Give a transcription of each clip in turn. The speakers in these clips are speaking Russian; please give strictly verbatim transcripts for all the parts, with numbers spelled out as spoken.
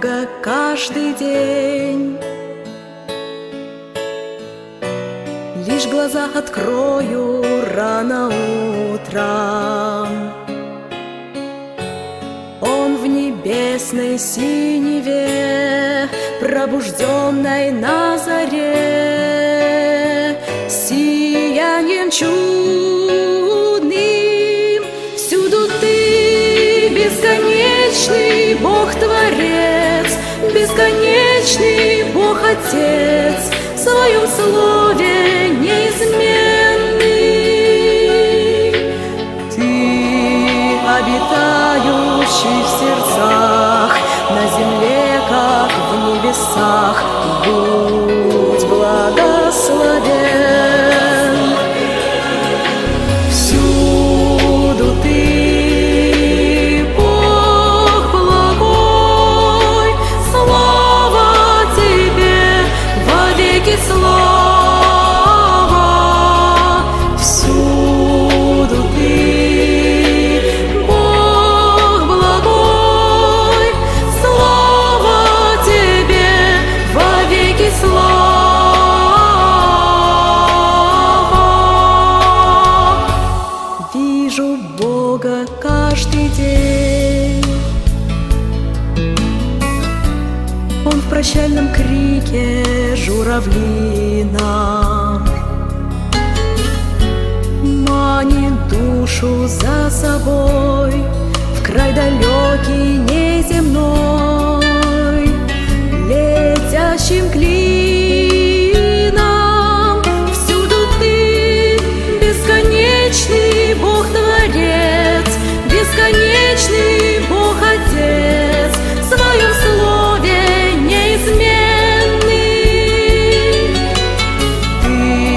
Бога каждый день. Лишь глаза открою рано утром, Он в небесной синеве, пробужденной на заре, сиянием чудным. Всюду Ты, бесконечный Бог-творец, бесконечный Бог-отец, в Своем слове неизменный. Ты, обитающий в сердцах, на земле, как в небесах, будь благословен. Всюду Ты, Бог благой, слава Тебе, вовеки слава. Всюду Ты, Бог благой, слава Тебе, вовеки слава. Вижу Бога каждый день, Он в прощальном крике журавлином манит душу за собой в край далекий неземной, летящим клином. Всюду Ты, бесконечный Бог-творец, бесконечный Бог-отец, в Своем слове неизменный. Ты,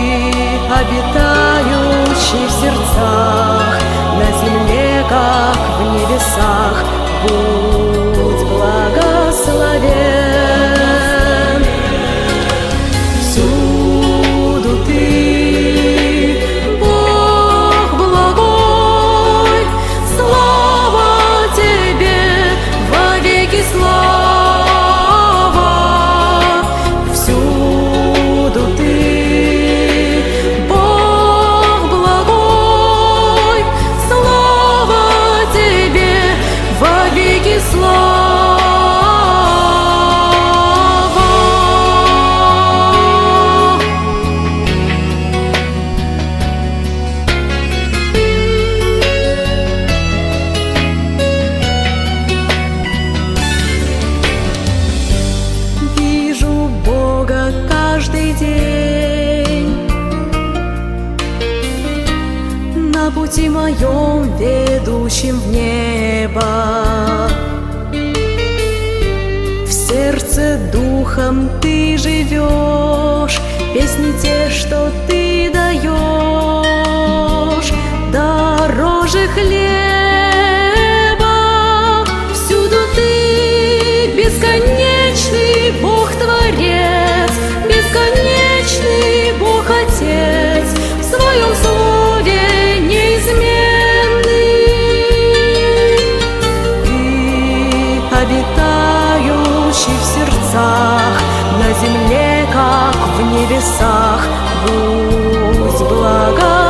обитающий в сердцах, на земле, как в небесах, будь благословен. Всюду Ты, Бог благой, слава Тебе, вовеки слава. Всюду Ты, Бог благой, слава Тебе, вовеки слава. Вижу Бога каждый день, на пути моем, ведущем в небо. В сердце духом Ты живешь, песни те, что Ты даешь, дороже хлеба. Всюду Ты, бесконечный Бог-творец, бесконечный Бог-отец, в Своем слове неизменный. Ты, обитающий в сердцах, на земле, как в небесах, будь благословен.